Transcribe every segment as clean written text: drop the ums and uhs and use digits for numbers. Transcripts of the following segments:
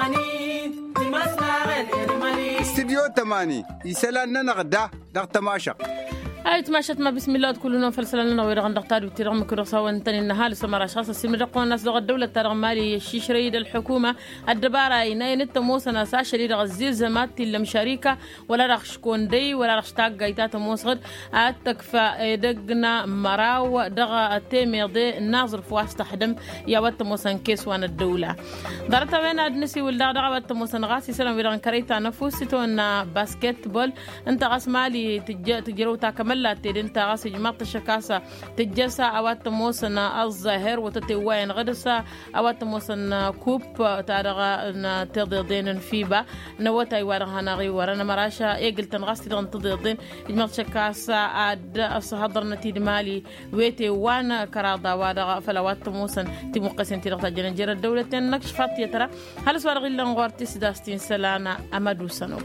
استديو 8 يسالنا نغدا دغ تماشق أي تماشت ما بسم الله كلنا فلسلنا لنا ويرغن دقتار وتيرغم كرسا وانتني النهال سمر أشخاص السمر قوان الناس لغة الدولة ترغم مالي الشيش ريد الحكومة الدبارة إناي نتا موسنا ساشا لي رغ الزيل زمات اللي مشاريكة ولا رغ شكون دي ولا رغ شتاق قايتات موسغد أتكفى دقنا مراو دغا التيمي دي الناظر فواسطة حدم يا وات موسن كيس وان الدولة دارتا وين أدنسي والدغ دغا وات موسن غاسي سلام ويرغن كريتا نفوسي تون باسكت بول انت غاس مالي تجرو تاكم ملا تيدين تاغاسي جماعة الشكاسة تجسا أوات موسنا الظاهر وتتوين غدسا أوات موسنا كوب تارغا تضيضين فيبا نوتا يوارغا ناغي ورانا مراشا إيقل تنغاسي دغن تضيضين جماعة الشكاسة عاد أصهدر نتيد مالي ويتي وانا كراضا وارغا فلوات موسن تمقسين تيرغتا جنجير الدولتين نكشفات يترى هل سوارغي لنغوارتي سداستين سلانا أمدو سنوكو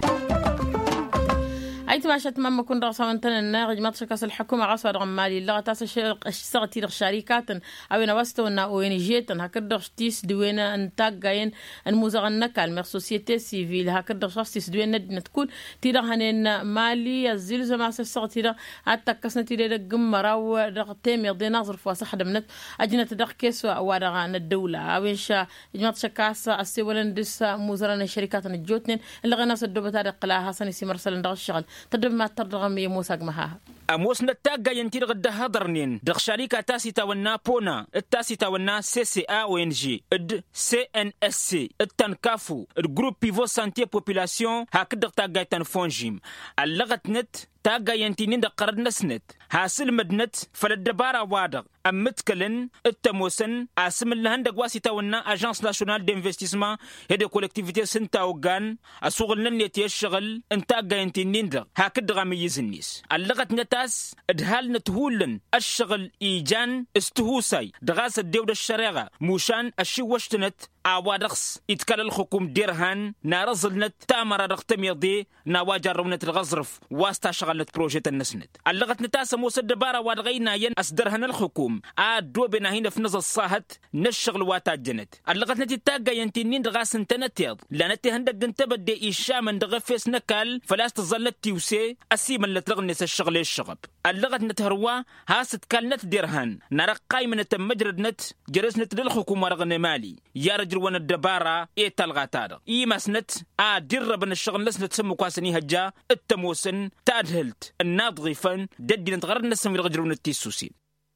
أي تماشت مما كن رأسا وانتنا الناغج مطشكاس الحكومة غصر غمالي اللغة تاسا اشتغتي رغ شركات أو نوستو أو ينجيتن هكذا تيس دوين انتاق غاين الموزغ النكا المرسوسيتي سيفيل هكذا شخص دوين ندنا تكون تيرغ هنين مالي الزيل زما سستغ تيرغ أتاكسنا تيرغ قمرا ورغ تيمي دي ناظر فواسا حدمنت أجنة تدغ كيسو وارغ الدولة أو إنشا مطشكاس السيولن ديس موزران الشركات الجوتنين اللي غناس الدوبة تاريق قلاها سنسي مرسل ندغ الشغل تدب ما ترغم موسى معها أموس نتاجا ينتير غدا هضرنين دغ شركة تاسيتا ونا بونا التاسيتا ونا CCA ONG اد CNSC التنكافو الجروب بيفو سانتي بوبولاسيون هكذا تاجا تنفونجيم اللغت نت تاجا ينتينين دا قرد نسنت هاسل مدنت فلدبارا وادغ أمتكلن التموسن أسم اللهن دا واسيتا ونا أجانس ناشونال دانفستيسمون هيدا كولكتيفيتي سنتا وغان أسوغلن يتي الشغل انتاجا ينتينين دا هكذا غاميز النيس اللغت نتاس ادهال نتهولن الشغل إيجان استهوساي دغاس الدولة الشريعة موشان الشي وشتنت أوادغس يتكال الحكوم ديرهان نارزلنت تامر رغتم يضي نواجر رونت الغزرف واستا شغلت بروجيت النسنت اللغت نتاسا موسى الدبارة وادغينا ين أصدرهن الحكوم دو بنا هنا في نظر الصاهت نشغل واتات جنت اللغت نتي تاقا ينتينين دغاس انتنتيض لانتي هندق انتبت دي إيشا من دغفيس نكال فلاس تظلت تيوسي أسيما لتلغنس الشغل الشغب اللغت نتهروا هاست كالنت ديرهان نرقاي من التمجرد نت جرسنت للحكومة رغن مالي يا رجل وانا الدبارة تلغاتار مسنت دير بن الشغل لسنت سمو كاسني هجا التموسن تادهلت الناضغفن ددي نتغرد نسم الغجرون التيسوسين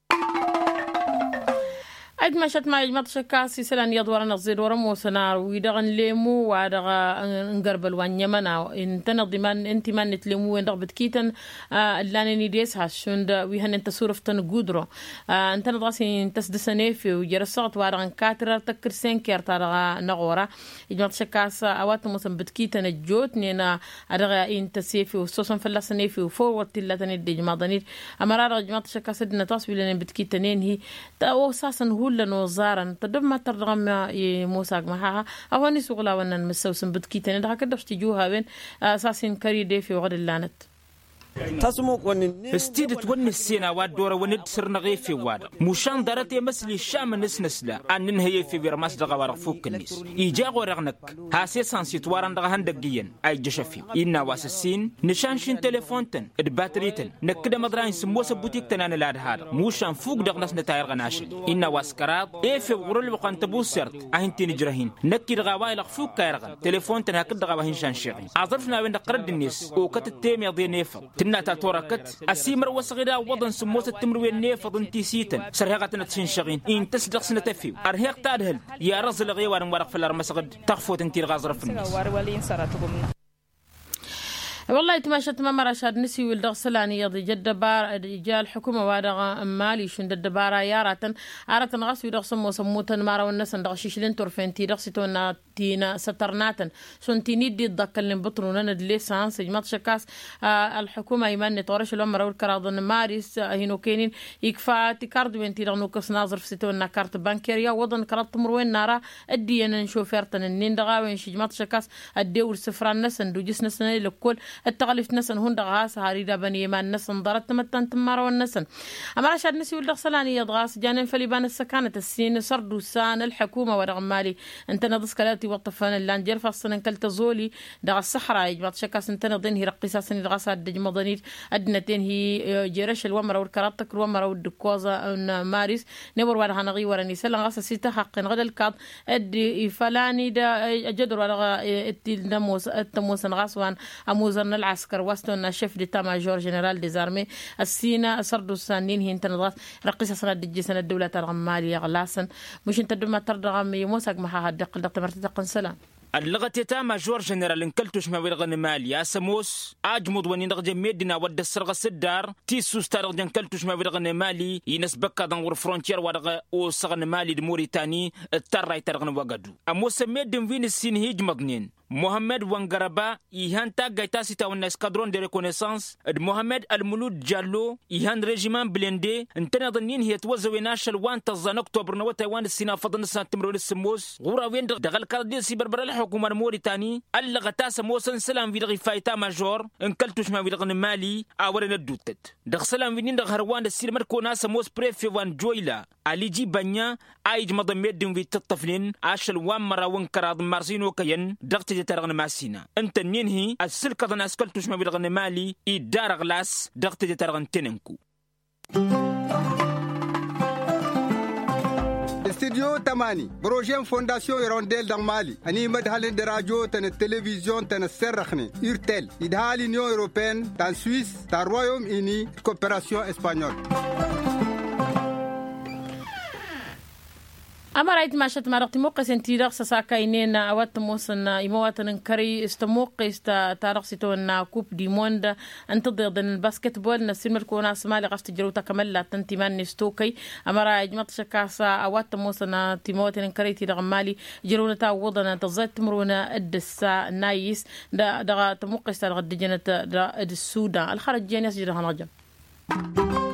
أد ما شت ما يجمع شكاسي سلان يدور نزيد ورمو سنار ويدغن ليمو وادغا نقربل وانيمنا إن تنظمان انت ما نتلمو وين رغبت كيتن اللان نديس هاشوند ويهن انت صورفتن قدرو انت نضغسي انت سدسنيفي وجرسات وادغن كاترة تكر سنكير تارغا نغورا يجمع شكاسا اوات موسن بتكيتن الجوت نينا ادغا انت سيفي وصوصا فلاسنيفي وفور تلاتن الدي جمع ضنير امرار جمع شكاسا دنا تصوي لنا بتكيتنين هي تاو ساسا هو لنو زارن تدب ما ترغم موسى معها أواني سوغلا ونن مسوسن بدكيتن ده كده اشتجوها بين أساسين كريدة في وغد اللانت استيدت ون السينا وادورا وند سرنا غي في واد مشان دارتي مسلي الشام نسلا ان نهي في برماس دغا ورق فوق الناس يجا غورغنك هاسي سانسيت وارن دغا هندقيا اي جشفي ان واسسين نشانشين تليفونتن الباتريتن نكده مدراين سموس بوتيك تنان لاد هذا مشان فوق دغ ناس نتاير غناش ان واسكرات في غرل وقان تبوسرت اهنتي نجرهين نكي دغا وايلق فوق كايرغن تليفونتن هكذا دغا وهين شانشيغي عرفنا وين قرد الناس وكت التيم يضي نيفا تنا تاتوركت أسيمر وصغيرا وضن سموس التمروين نيفضن تيسيتن سرهقتنا تشنشغين إن تصدق سنة تفيو أرهيق تادهل يا رزل غيوان ورق في الأرمسغد تخفوت انتي الغازر في الناس والله تماشت ما مرشاد نسي والدغ سلاني يضي جد بار جال الحكومة وادغ مالي شند الدبارة ياراتن عارتن غاس يدغ سمو سموتن مارا والنسن دغ شيشلين تورفين تي دغ سيتونا تينا سترناتن سنتيني دي الضكلن بطرونن الليسانس جماعة شكاس الحكومة يمن تورش الأمر والكراضن مارس هينو كينين يكفى تكارد وين تي دغ نوكس ناظر في سيتونا كارت بانكيريا وضن كرات تمروين نارا الدينا نشوفيرتن النين دغا وين شي جماعة شكاس الدور سفران نسن دو جس نسن لكل التغلف نسن هند غاس هاريدا بني يمان نسن ضرت متن تمارا والنسن أما رشاد نسي ولد سلاني يضغاس جانين فليبان السكانة السين سردو سان الحكومة ورغم مالي انت نضس كلاتي وطفان اللاندير فصنا كلت زولي دغ الصحراء يجبط شكا سنتنا ضين هي رقيسا سني دغسا دج مضنيت أدنتين هي جيرش الومرة والكراتك الومرة والدكوازا مارس نبر ولا هنغي ولا نسال غسا سيتا حق غدا الكاد ادي فلاني دا جدر ولا التموس غاسوان اموزن العسكر واستون شيف دي تاماجور جنرال دي زارمي السينا سردو السانين هي انتنضات رقيسا سنة دج سنة الدولة الغمالية غلاسا مش انت دما ترضى يموسك محا هدق دق مرتدق سلام اللغة تاما جور جنرال انكلتوش ما ويلغن مالي اسموس اجمد وني نغجي ميدنا ود السرغ السدار تيسوس تارغ انكلتوش ما ويلغن مالي ينسبك دنور فرونتير ورغ او سغن مالي دموريتاني التراي ترغن وغدو اموس ميدن فين السين هيج مغنين محمد وانغرابا يهان تاغاي تاسيتا ون اسكادرون دي ريكونيسانس محمد المولود جالو يهان ريجيمان بلندي انتنا ظنين هي توزوي ناشل وان تزان اكتوبر نو تايوان السينا فضن سنتمرو السموس غورا وين دغل كاردي سي بربر الحكومه الموريتاني اللغه تاس موسن سلام في دغي فايتا ماجور انكلتوش ما في دغن مالي اورنا دوتت دغ سلام فين دغ هروان السير مركو ناس موس بريفي وان جويلا علي جي بانيا ايج مضميدن في تطفلين اشل وان مرا وانكراض مارسينو كين دغت ترغن ماسينا انت نينهي السلكه ضن اسكلتوش ما بيلغن مالي يدار غلاس دغت ترغن تننكو استديو تماني بروجين فونداسيون يرونديل دان مالي اني مدهالين دي راديو تن التلفزيون تن السرخني يرتل يدهالي نيو اوروبين تان سويس تان رويوم اني كوبيراسيون اسبانيول أما رأيت ما شت مرقت موقس انتي رقص ساكاينين أوات موسنا إمواتن كري استموقس تارقصتون كوب دي موند انتظر ضمن الباسكت بول نسيم الكونا سمالي غفت جروتا كمل لا تنتمان نستوكي أما رأيت ما تشكاسا أوات موسنا تيمواتن كري تيرغمالي جروتا وضنا تزات تمرونا الدسا نايس دا تموقس تارغد جنة السودان الخارج جانيس جرهان رجل